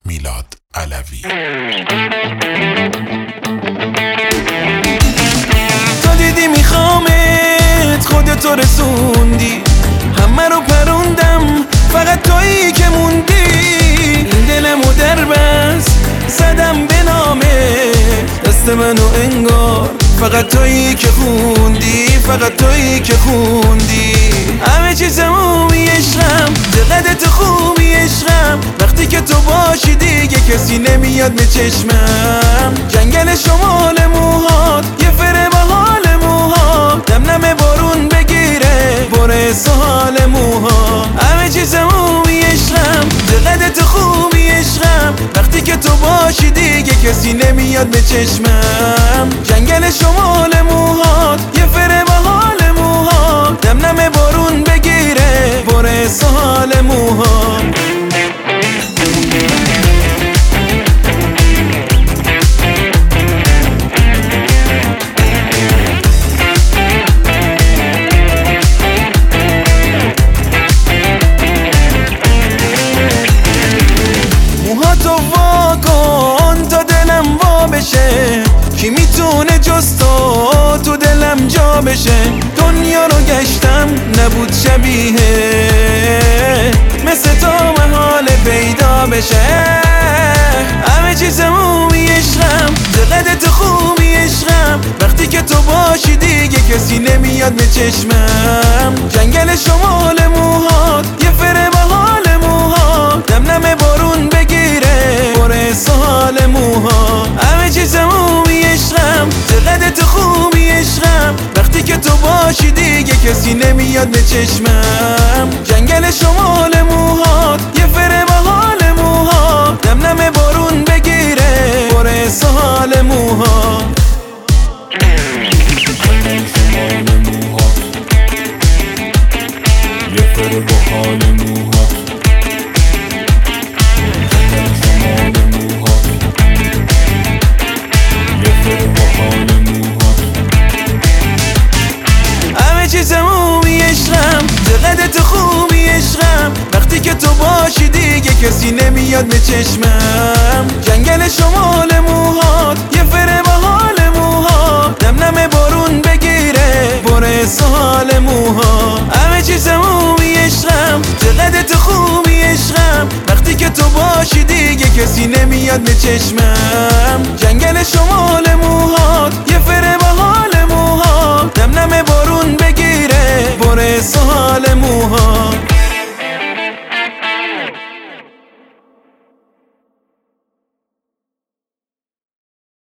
میلاد علوی. تا دیدی میخوامت خودتو رسوندی، همه رو پروندم فقط تویی که موندی. این دلمو در بس زدم به نامت، دست منو انگار فقط تویی که خوندی، فقط تویی که خوندی. همه چیزمو میشرم، دقت خوبی عشقم، وقتی که تو باشی دیگه کسی نمیاد به چشمم. جنگل شمال موهات یه فره با حال موهات، دم نم بارون بگیره بره سال موها. همه چیزمو میشرم، دقت خوبی عشقم، وقتی که تو باشی دیگه کسی نمیاد به چشمم. جنگل شمال موهات یه فره با حال موهات، دم نم بارون بگیره بره سال موها. موهاتو وا کن تا دلم وا بشه، کی میتونه جز تو دلم جا بشه. دنیا رو گشتم نبود شبیه مثل تو محال پیدا بشه. همه چیزمو میشرم، دقت خوبی عشقم، وقتی که تو باشی دیگه کسی نمیاد به چشمم. جنگل شمال موهات یه فره با حال موهات، دم نم بارون بگیره بره سال موها. همه چیزمو میشرم، دقت خوبی عشقم، وقتی که تو باشی دیگه کسی نمیاد به چشمم. جنگل شمال موهات یه فره با حال موهات، دم نم بارون بگیره بره سال موها. یه فره با حال موهات، یه فره با حال موهات. همه چیزمو میشرم، دقت خوبی عشقم، وقتی که تو باشی دیگه کسی نمیاد به چشمم. جنگل شمال موهات یه فره با حال موهات، دم نم بارون بگیره بره سال موها. همه چیزمو میشرم، دقت خوبی عشقم، وقتی که تو باشی دیگه کسی نمیاد به چشمم. جنگل شمال موهات یه فره با حال موهات، دم نم بارون بگیره بره سال موها.